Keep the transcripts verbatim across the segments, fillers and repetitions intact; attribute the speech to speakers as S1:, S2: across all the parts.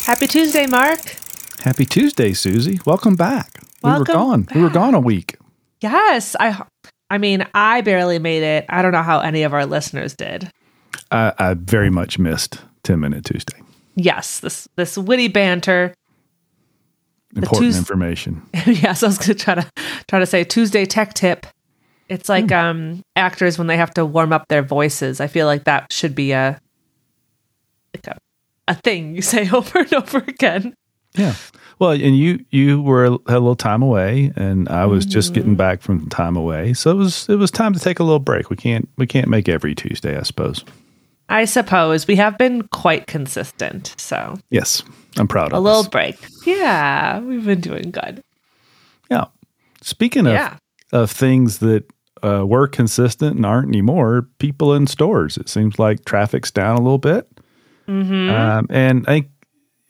S1: Happy Tuesday, Mark.
S2: Happy Tuesday, Susie. Welcome back.
S1: Welcome
S2: we were gone.
S1: back.
S2: We were gone a week.
S1: Yes. I I mean, I barely made it. I don't know how any of our listeners did.
S2: I, I very much missed ten Minute Tuesday.
S1: Yes, this this witty banter.
S2: Important
S1: Tues-
S2: information.
S1: Yes, I was going to try to try to say Tuesday tech tip. It's like
S2: Hmm.
S1: um, actors when they have to warm up their voices. I feel like that should be a like a, a thing you say over and over again.
S2: Yeah. Well, and you you were had a little time away, and I was mm-hmm. just getting back from time away, so it was it was time to take a little break. We can't we can't make every Tuesday, I suppose.
S1: I suppose we have been quite consistent. So
S2: yes, I'm proud of
S1: a
S2: us.
S1: little break. Yeah, we've been doing good.
S2: Yeah. Speaking of
S1: yeah.
S2: of things that uh, were consistent and aren't anymore, people in stores. It seems like traffic's down a little bit,
S1: mm-hmm.
S2: um, and I think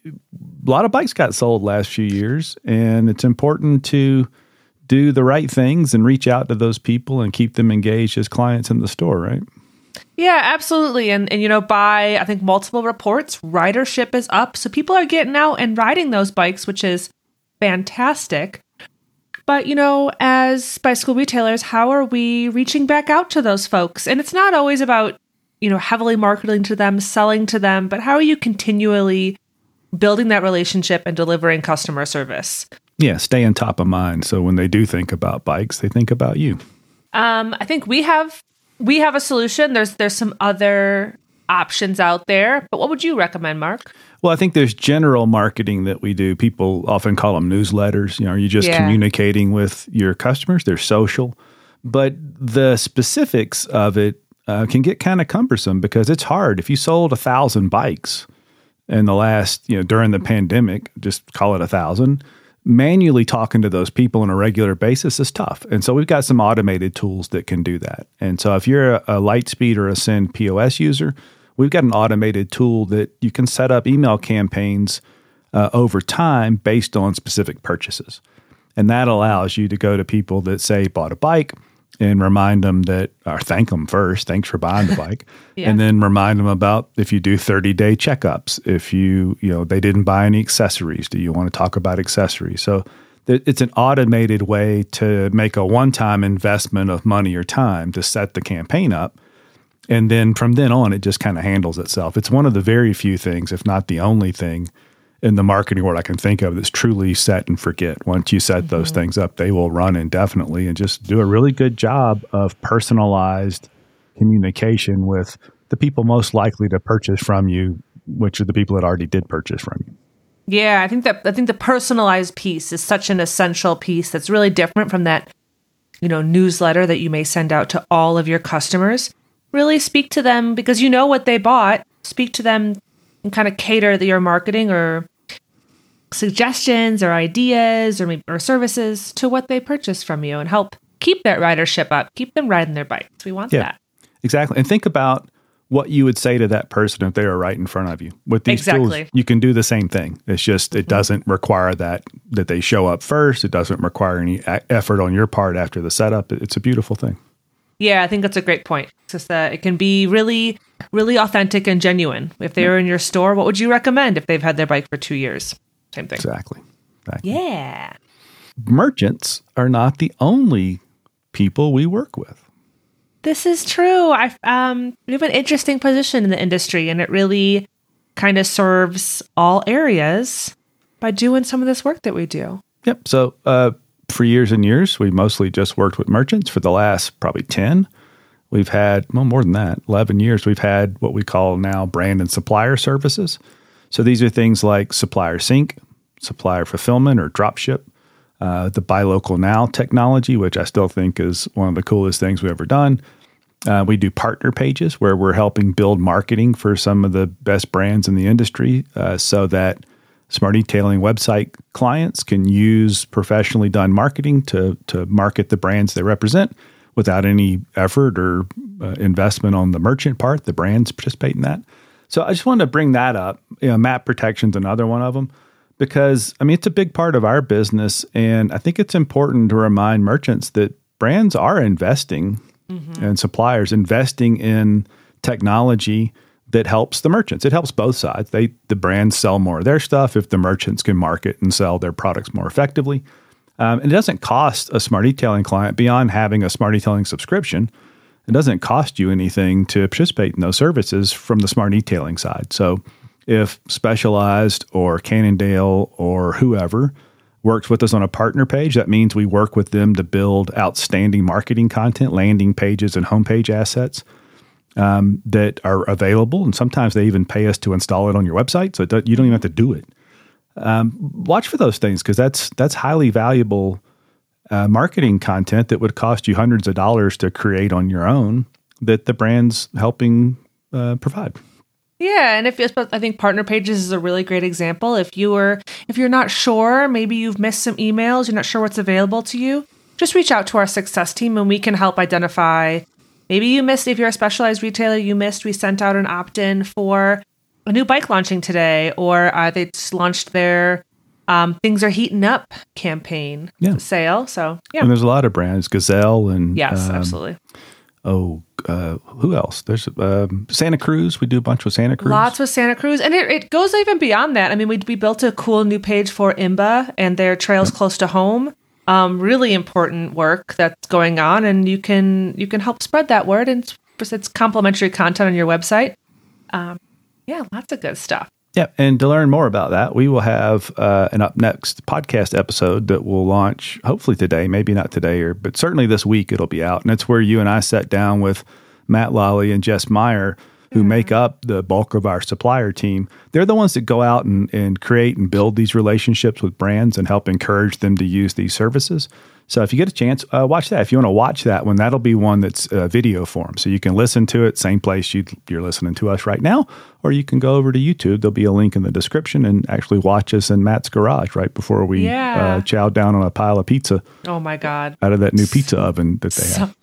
S2: a lot of bikes got sold last few years, and it's important to do the right things and reach out to those people and keep them engaged as clients in the store, right?
S1: Yeah, absolutely. And, and you know, by, I think, multiple reports, ridership is up. So people are getting out and riding those bikes, which is fantastic. But, you know, as bicycle retailers, how are we reaching back out to those folks? And it's not always about, you know, heavily marketing to them, selling to them, but how are you continually building that relationship and delivering customer service?
S2: Yeah, stay on top of mind. So when they do think about bikes, they think about you.
S1: Um, I think we have we have a solution. There's there's some other options out there, but what would you recommend, Mark?
S2: Well, I think there's general marketing that we do. People often call them newsletters. You know, are you just
S1: Yeah.
S2: communicating with your customers? They're social, but the specifics of it uh, can get kind of cumbersome because it's hard. If you sold a thousand bikes in the last, you know, during the pandemic, just call it a thousand, manually talking to those people on a regular basis is tough. And so we've got some automated tools that can do that. And so if you're a, a Lightspeed or a Send P O S user, we've got an automated tool that you can set up email campaigns uh, over time based on specific purchases. And that allows you to go to people that say bought a bike and remind them that, or thank them first, thanks for buying the bike,
S1: Yeah.
S2: and then remind them about if you do thirty-day checkups, if you, you know, they didn't buy any accessories, do you want to talk about accessories? So th- it's an automated way to make a one-time investment of money or time to set the campaign up. And then from then on, it just kind of handles itself. It's one of the very few things, if not the only thing, in the marketing world I can think of that's truly set and forget. Once you set mm-hmm. those things up, they will run indefinitely and just do a really good job of personalized communication with the people most likely to purchase from you, which are the people that already did purchase from you.
S1: Yeah, I think that I think the personalized piece is such an essential piece that's really different from that, you know, newsletter that you may send out to all of your customers. Really speak to them because you know what they bought. Speak to them and kind of cater your marketing or suggestions or ideas or maybe, or services to what they purchased from you and help keep that ridership up, keep them riding their bikes. We want
S2: yeah,
S1: that.
S2: Exactly. And think about what you would say to that person if they were right in front of you. With these
S1: exactly.
S2: tools, you can do the same thing. It's just, it mm-hmm. doesn't require that, that they show up first. It doesn't require any a- effort on your part after the setup. It's a beautiful thing.
S1: Yeah, I think that's a great point. It's just that it can be really, really authentic and genuine. If they were in your store, what would you recommend if they've had their bike for two years? Same thing.
S2: Exactly. exactly.
S1: Yeah.
S2: Merchants are not the only people we work with.
S1: This is true. I um, we have an interesting position in the industry, and it really kind of serves all areas by doing some of this work that we do.
S2: Yep. So, uh, for years and years, we mostly just worked with merchants. For the last probably ten, we've had, well, more than that, eleven years, we've had what we call now brand and supplier services. So these are things like supplier sync, supplier fulfillment or drop ship, uh, the Buy Local Now technology, which I still think is one of the coolest things we've ever done. Uh, we do partner pages where we're helping build marketing for some of the best brands in the industry uh, so that Smart Detailing website clients can use professionally done marketing to to market the brands they represent without any effort or uh, investment on the merchant part. The brands participate in that. So I just wanted to bring that up. You know, map protection's another one of them because, I mean, it's a big part of our business. And I think it's important to remind merchants that brands are investing mm-hmm. and suppliers investing in technology that helps the merchants. It helps both sides. They the brands sell more of their stuff if the merchants can market and sell their products more effectively. Um, and it doesn't cost a Smart Detailing client beyond having a Smart Detailing subscription. It doesn't cost you anything to participate in those services from the Smart Detailing side. So if Specialized or Cannondale or whoever works with us on a partner page, that means we work with them to build outstanding marketing content, landing pages, and homepage assets um, that are available. And sometimes they even pay us to install it on your website, so it do, you don't even have to do it. Um, watch for those things, because that's that's highly valuable uh, marketing content that would cost you hundreds of dollars to create on your own that the brand's helping uh, provide.
S1: Yeah, and if I think Partner Pages is a really great example. If you were, if you're not sure, maybe you've missed some emails, you're not sure what's available to you, just reach out to our success team and we can help identify. Maybe you missed, if you're a Specialized retailer, you missed, we sent out an opt-in for a new bike launching today, or uh, they just launched their um, Things Are Heating Up campaign
S2: yeah.
S1: sale. So, yeah.
S2: And there's a lot of brands, Gazelle and...
S1: Yes,
S2: um,
S1: absolutely.
S2: Oh, uh, who else? There's um, Santa Cruz. We do a bunch with Santa Cruz.
S1: Lots with Santa Cruz. And it, it goes even beyond that. I mean, we, we built a cool new page for I M B A and their Trails yep. Close to Home. Um, really important work that's going on, and you can you can help spread that word. And it's, it's complimentary content on your website. Um, yeah, lots of good stuff.
S2: Yeah, and to learn more about that, we will have uh, an up next podcast episode that will launch hopefully today, maybe not today, or but certainly this week it'll be out. And it's where you and I sat down with Matt Lally and Jess Meyer, who mm-hmm. make up the bulk of our supplier team. They're the ones that go out and, and create and build these relationships with brands and help encourage them to use these services. So if you get a chance, uh, watch that. If you want to watch that one, that'll be one that's uh, video form. So you can listen to it, same place you'd, you're listening to us right now, or you can go over to YouTube. There'll be a link in the description and actually watch us in Matt's garage right before we
S1: yeah.
S2: uh, chow down on a pile of pizza.
S1: Oh my God.
S2: Out of that new pizza oven that they so, have.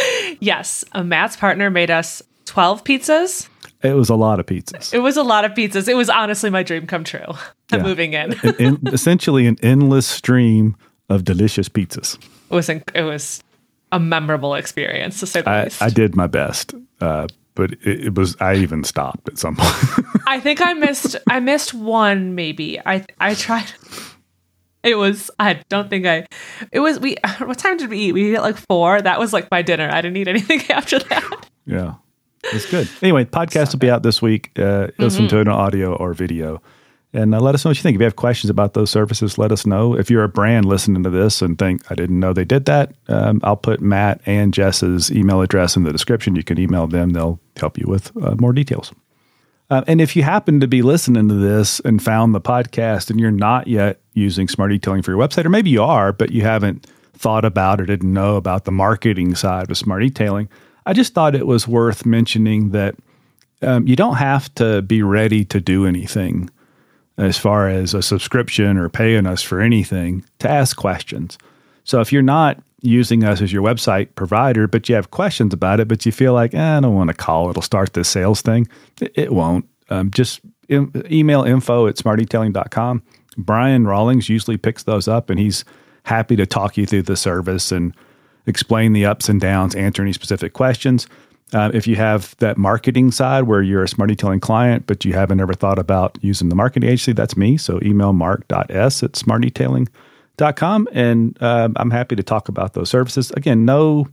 S1: Yes. Uh, Matt's partner made us twelve pizzas.
S2: It was a lot of pizzas.
S1: It was a lot of pizzas. It was honestly my dream come true. I'm yeah. moving in.
S2: an, in. Essentially an endless stream of delicious pizzas.
S1: It was it was a memorable experience, to say the
S2: I,
S1: least.
S2: I did my best, uh, but it, it was. I even stopped at some point.
S1: I think I missed. I missed one, maybe. I I tried. It was. I don't think I. It was. We. What time did we eat? We ate at like four. That was like my dinner. I didn't eat anything after that.
S2: Yeah, it's good. Anyway, podcast will be out this week. Uh, listen mm-hmm. to it on audio or video. And uh, let us know what you think. If you have questions about those services, let us know. If you're a brand listening to this and think, I didn't know they did that, um, I'll put Matt and Jess's email address in the description. You can email them. They'll help you with uh, more details. Uh, and if you happen to be listening to this and found the podcast and you're not yet using Smart Detailing for your website, or maybe you are, but you haven't thought about or didn't know about the marketing side of Smart Detailing, I just thought it was worth mentioning that um, you don't have to be ready to do anything as far as a subscription or paying us for anything, to ask questions. So if you're not using us as your website provider, but you have questions about it, but you feel like, eh, I don't want to call, it'll start this sales thing, it, it won't. Um, just em- email info at smart detailing dot com. Brian Rawlings usually picks those up, and he's happy to talk you through the service and explain the ups and downs, answer any specific questions. Uh, if you have that marketing side where you're a Smart Detailing client, but you haven't ever thought about using the marketing agency, that's me. So email mark dot s at smart detailing dot com, and uh, I'm happy to talk about those services. Again, no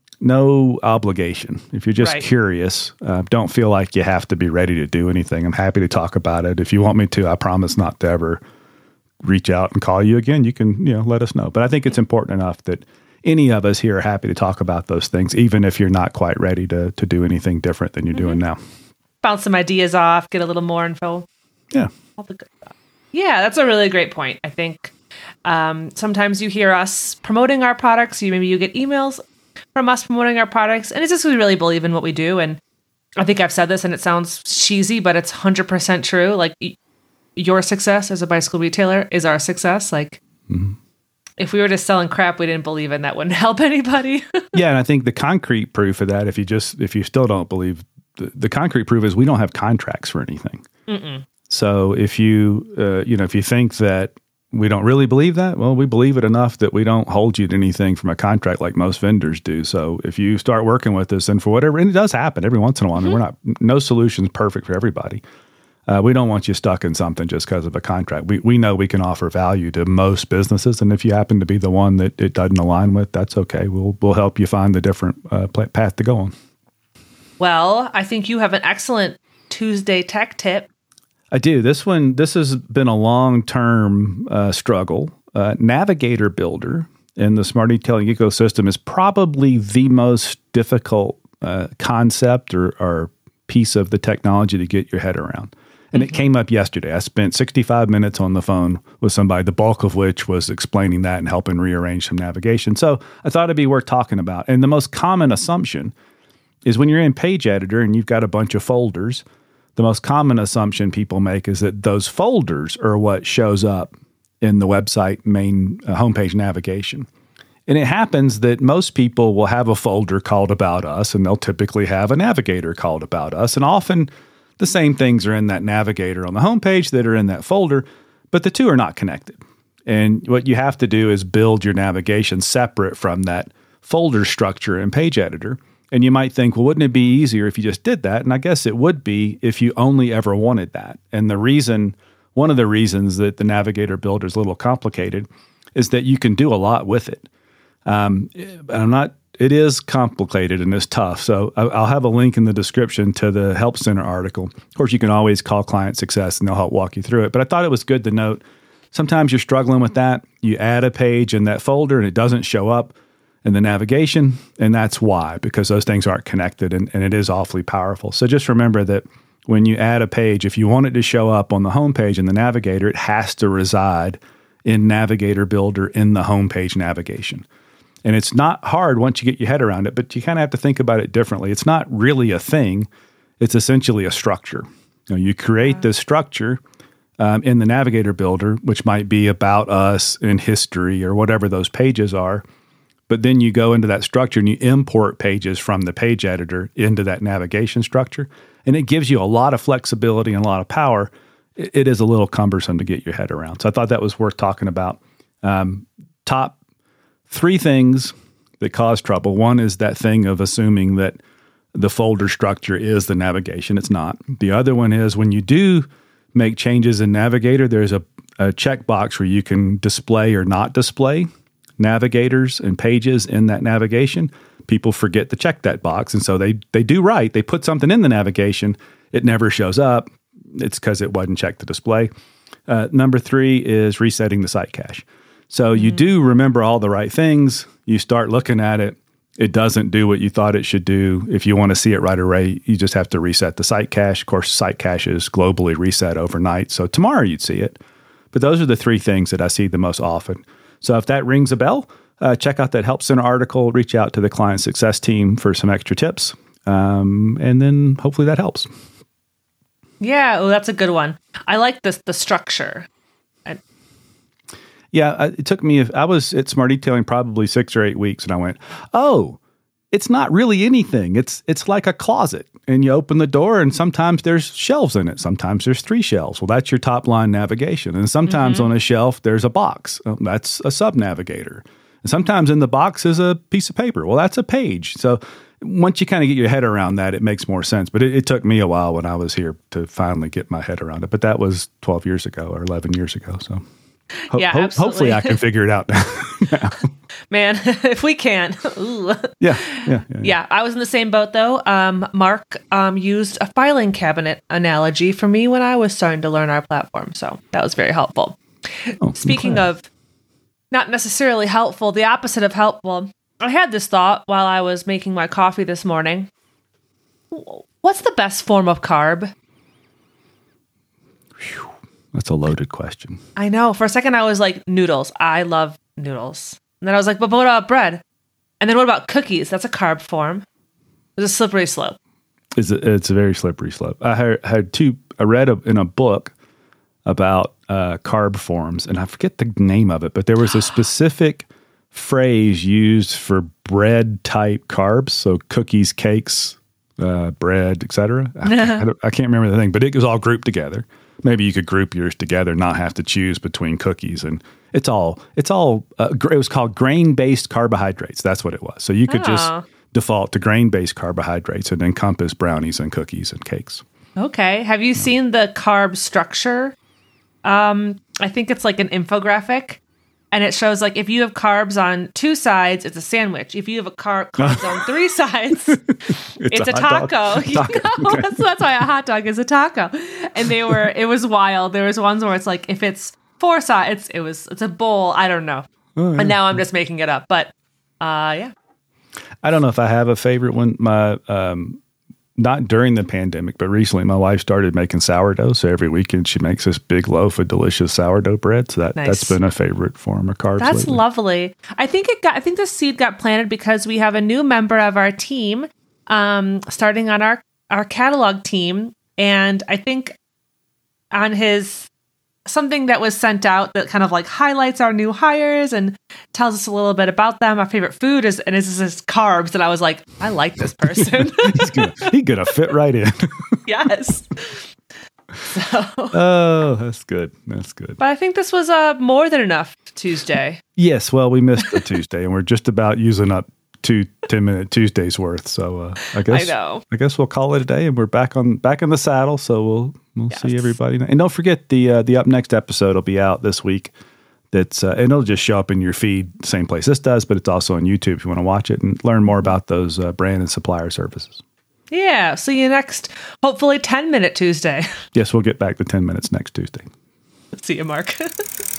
S2: no obligation. If you're just right. curious, uh, don't feel like you have to be ready to do anything. I'm happy to talk about it. If you want me to, I promise not to ever reach out and call you again. You can you know let us know. But I think it's important enough that any of us here are happy to talk about those things, even if you're not quite ready to to do anything different than you're mm-hmm. doing now.
S1: Bounce some ideas off, get a little more info.
S2: Yeah.
S1: All the good stuff. Yeah, that's a really great point. I think um, sometimes you hear us promoting our products. You maybe you get emails from us promoting our products, and it's just we really believe in what we do. And I think I've said this, and it sounds cheesy, but it's one hundred percent true. Like y- your success as a bicycle retailer is our success. Like. Mm-hmm. If we were just selling crap we didn't believe in, that wouldn't help anybody. Yeah,
S2: and I think the concrete proof of that, if you just if you still don't believe, the, the concrete proof is we don't have contracts for anything. Mm-mm. So if you uh, you know if you think that we don't really believe that. Well, we believe it enough that we don't hold you to anything from a contract like most vendors do. So if you start working with us, and for whatever, and it does happen every once in a while, mm-hmm. I mean, we're not, no solution's perfect for everybody. Uh, we don't want you stuck in something just because of a contract. We we know we can offer value to most businesses, and if you happen to be the one that it doesn't align with, that's okay. We'll we'll help you find the different uh, path to go on.
S1: Well, I think you have an excellent Tuesday tech tip.
S2: I do. This one, this has been a long-term uh, struggle. Uh, Navigator Builder in the smart detailing ecosystem is probably the most difficult uh, concept or, or piece of the technology to get your head around. And mm-hmm. it came up yesterday. I spent sixty-five minutes on the phone with somebody, the bulk of which was explaining that and helping rearrange some navigation. So I thought it'd be worth talking about. And the most common assumption is when you're in Page Editor and you've got a bunch of folders, the most common assumption people make is that those folders are what shows up in the website main uh, homepage navigation. And it happens that most people will have a folder called About Us, and they'll typically have a navigator called About Us. And often the same things are in that navigator on the homepage that are in that folder, but the two are not connected. And what you have to do is build your navigation separate from that folder structure in Page Editor. And you might think, well, wouldn't it be easier if you just did that? And I guess it would be if you only ever wanted that. And the reason, one of the reasons that the Navigator Builder is a little complicated is that you can do a lot with it. Um, I'm not, it is complicated and it's tough. So I'll have a link in the description to the Help Center article. Of course, you can always call Client Success and they'll help walk you through it. But I thought it was good to note, sometimes you're struggling with that. You add a page in that folder and it doesn't show up in the navigation. And that's why, because those things aren't connected and, and it is awfully powerful. So just remember that when you add a page, if you want it to show up on the homepage in the Navigator, it has to reside in Navigator Builder in the homepage navigation. And it's not hard once you get your head around it, but you kind of have to think about it differently. It's not really a thing. It's essentially a structure. You know, you create this structure um, in the Navigator Builder, which might be about us in history or whatever those pages are. But then you go into that structure and you import pages from the page editor into that navigation structure. And it gives you a lot of flexibility and a lot of power. It, it is a little cumbersome to get your head around. So I thought that was worth talking about. Um, top Three things that cause trouble. One is that thing of assuming that the folder structure is the navigation. It's not. The other one is when you do make changes in Navigator, there's a, a checkbox where you can display or not display navigators and pages in that navigation. People forget to check that box. And so they, they do right. They put something in the navigation. It never shows up. It's because it wasn't checked to display. Uh, number three is resetting the site cache. So you mm-hmm. do remember all the right things. You start looking at it. It doesn't do what you thought it should do. If you want to see it right away, you just have to reset the site cache. Of course, site cache is globally reset overnight. So tomorrow you'd see it. But those are the three things that I see the most often. So if that rings a bell, uh, check out that Help Center article. Reach out to the Client Success team for some extra tips. Um, and then hopefully that helps.
S1: Yeah, well, that's a good one. I like this, the structure. I-
S2: Yeah, it took me, I was at Smart Detailing probably six or eight weeks and I went, oh, it's not really anything. It's it's like a closet and you open the door and sometimes there's shelves in it. Sometimes there's three shelves. Well, that's your top line navigation. And sometimes mm-hmm. on a shelf, there's a box. Oh, that's a sub navigator. And sometimes in the box is a piece of paper. Well, that's a page. So once you kind of get your head around that, it makes more sense. But it, it took me a while when I was here to finally get my head around it. But that was twelve years ago or eleven years ago. So Ho-
S1: yeah,
S2: ho- hopefully I can figure it out now.
S1: Man, if we can. Ooh.
S2: Yeah, yeah, yeah, yeah.
S1: Yeah, I was in the same boat though. Um, Mark um, used a filing cabinet analogy for me when I was starting to learn our platform. So that was very helpful. Oh, Speaking of not necessarily helpful, the opposite of helpful, I had this thought while I was making my coffee this morning. What's the best form of carb?
S2: Whew. That's a loaded question.
S1: I know. For a second, I was like, noodles. I love noodles. And then I was like, but what about bread? And then what about cookies? That's a carb form. It's a slippery slope.
S2: It's a, it's a very slippery slope. I heard, had two, I read a, in a book about uh, carb forms, and I forget the name of it, but there was a specific phrase used for bread type carbs. So cookies, cakes, uh, bread, et cetera. I, I, don't- I can't remember the thing, but it was all grouped together. Maybe you could group yours together, not have to choose between cookies, and it's all it's all. Uh, gr- it was called grain-based carbohydrates. That's what it was. So you could
S1: Oh.
S2: just default to grain-based carbohydrates and encompass brownies and cookies and cakes.
S1: Okay. Have you seen the carb structure? Um, I think it's like an infographic, and it shows like if you have carbs on two sides, it's a sandwich. If you have a car- carbs on three sides, it's,
S2: a
S1: a,
S2: hot
S1: taco.
S2: dog.
S1: You
S2: Taco.
S1: know?
S2: Okay.
S1: that's, that's why a hot dog is a taco. And they were, it was wild. There was ones where it's like if it's four sides, it was it's a bowl. I don't know.
S2: Oh, yeah.
S1: And now I'm just making it up, but uh, yeah.
S2: I don't know if I have a favorite one. My um, not during the pandemic, but recently, my wife started making sourdough. So every weekend, she makes this big loaf of delicious sourdough bread. So that
S1: Nice.
S2: that's been a favorite form of carbs.
S1: That's
S2: lately.
S1: lovely. I think it got. I think the seed got planted because we have a new member of our team, um, starting on our our catalog team, and I think on his something that was sent out that kind of like highlights our new hires and tells us a little bit about them. Our favorite food is and is this carbs, and I was like, I like this person.
S2: He's gonna, he's gonna fit right in.
S1: Yes. So,
S2: Oh, that's good. That's good.
S1: but I think this was uh, more than enough Tuesday.
S2: Yes. Well, we missed the Tuesday, and we're just about using up two ten-minute Tuesdays worth. So uh, I guess
S1: I know.
S2: I guess we'll call it a day, and we're back on back in the saddle. So we'll we'll
S1: Yes.
S2: see everybody. And don't forget the uh, the up next episode will be out this week. That's uh, and it'll just show up in your feed, same place this does, but it's also on YouTube if you want to watch it and learn more about those uh, brand and supplier services.
S1: Yeah. See you next, hopefully ten minute Tuesday.
S2: Yes, we'll get back to ten minutes next Tuesday.
S1: See you, Mark.